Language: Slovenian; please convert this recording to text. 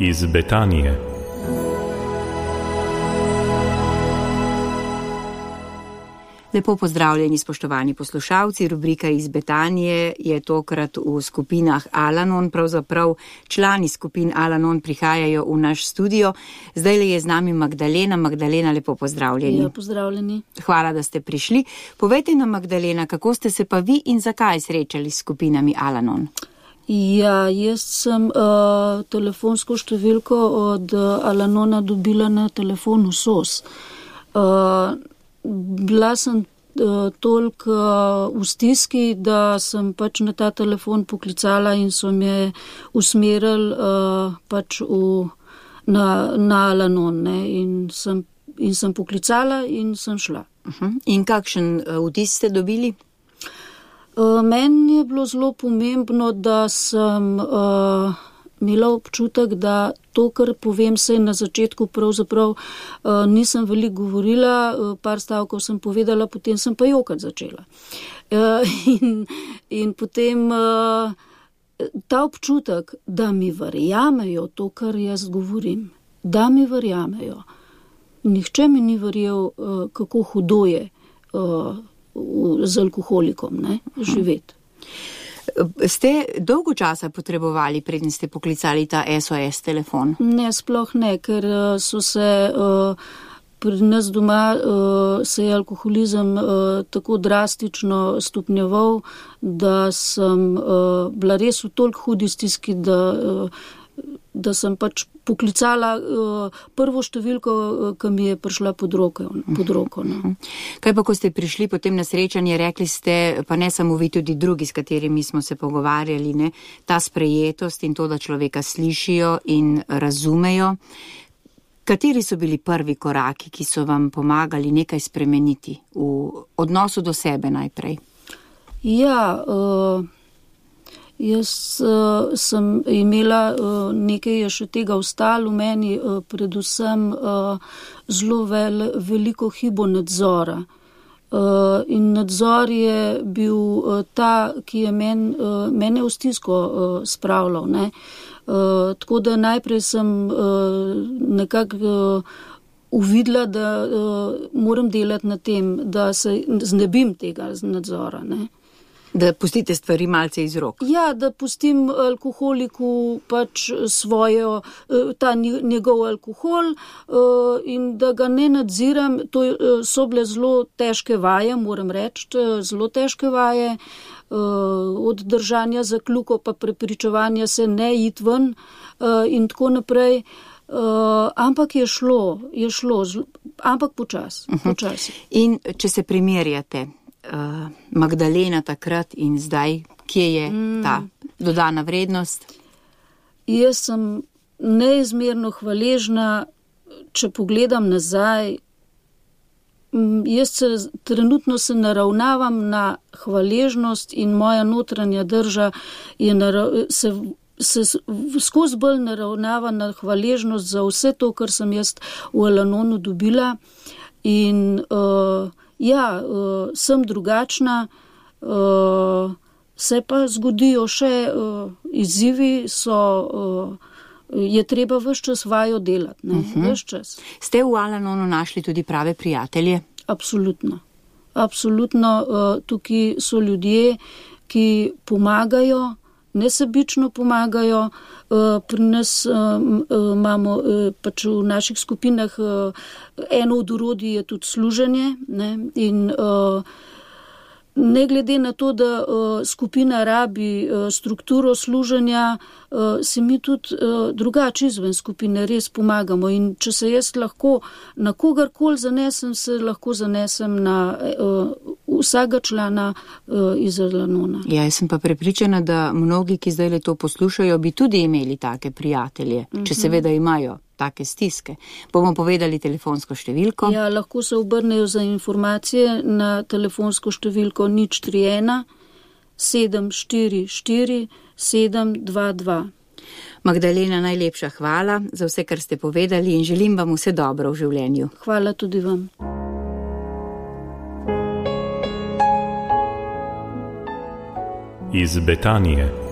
Iz Betanije. Lepo pozdravljeni, spoštovani poslušalci. Rubrika Iz Betanije je tokrat v skupinah Al-Anon. Pravzaprav člani skupin Al-Anon prihajajo v naš studio. Zdaj je z nami Magdalena. Magdalena, lepo pozdravljeni. Ja, pozdravljeni. Hvala, da ste prišli. Povejte nam, Magdalena, kako ste se pa vi in zakaj srečali s skupinami Al-Anon? Ja, jaz sem telefonsko številko od Al-Anona dobila na telefonu SOS. Bila sem toliko v stiski, da sem pač na ta telefon poklicala in so me usmerili pač na Al-Anon, ne, in sem poklicala in sem šla. In kakšen vtis ste dobili? Meni je bilo zelo pomembno, da sem imela občutek, da to, kar povem, se na začetku pravzaprav nisem veliko govorila, par stavkov sem povedala, potem sem pa jokati začela. In potem ta občutek, da mi verjamejo to, kar jaz govorim, da mi verjamejo. Nihče mi ni verjel, kako hudo je z alkoholikom, ne, živeti. Ste dolgo časa potrebovali, preden ste poklicali ta SOS telefon? Ne, sploh ne, ker so se pri nas doma se je alkoholizem tako drastično stopnjeval, da sem bila res v toliko hudi stiski, da sem pač poklicala prvo številko, ki mi je prišla pod roko. No. Kaj pa, ko ste prišli potem na srečanje, rekli ste, pa ne samo vi, tudi drugi, s katerimi smo se pogovarjali, ne, ta sprejetost in to, da človeka slišijo in razumejo. Kateri so bili prvi koraki, ki so vam pomagali nekaj spremeniti v odnosu do sebe najprej? Ja, jaz sem imela, nekaj je še tega ostalo v meni, predvsem zelo veliko hibo nadzora. In nadzor je bil ta, ki je mene v stisko spravljal, ne. Tako da najprej sem nekako uvidela, da moram delati na tem, da se znebim tega nadzora, ne. Da pustite stvari malce iz rok. Ja, da pustim alkoholiku pač svojo, ta njegov alkohol in da ga ne nadziram. To so bile zelo težke vaje, moram reči, zelo težke vaje, od držanja za kljuko pa prepričevanja se ne iti ven in tako naprej. Ampak je šlo, ampak počasi. In če se primerjate, Magdalena takrat in zdaj, kje je ta dodana vrednost? Jaz sem neizmerno hvaležna, če pogledam nazaj. Jaz trenutno se naravnavam na hvaležnost in moja notranja drža se skozi bolj naravnava na hvaležnost za vse to, kar sem jaz v Al-Anonu dobila. In ja, sem drugačna, se pa zgodijo še izzivi, je treba ves čas vajo delati, ne, ves čas. Ste v Al-Anonu našli tudi prave prijatelje? Absolutno. Tukaj so ljudje, ki pomagajo, nesebično pomagajo. Pri nas imamo pač v naših skupinah eno od orodij je tudi služenje, ne, in ne glede na to, da skupina rabi strukturo služenja, se mi tudi drugače izven skupine res pomagamo. In če se jaz lahko na kogarkoli zanesem, se lahko zanesem na vsega člana iz Al-Anona. Ja, jaz sem pa prepričana, da mnogi, ki zdaj to poslušajo, bi tudi imeli take prijatelje, če seveda imajo take stiske. Bomo povedali telefonsko številko. Ja, lahko se obrnejo za informacije na telefonsko številko 031 744 722. Magdalena, najlepša hvala za vse, kar ste povedali in želim vam vse dobro v življenju. Hvala tudi vam. Iz Betanije.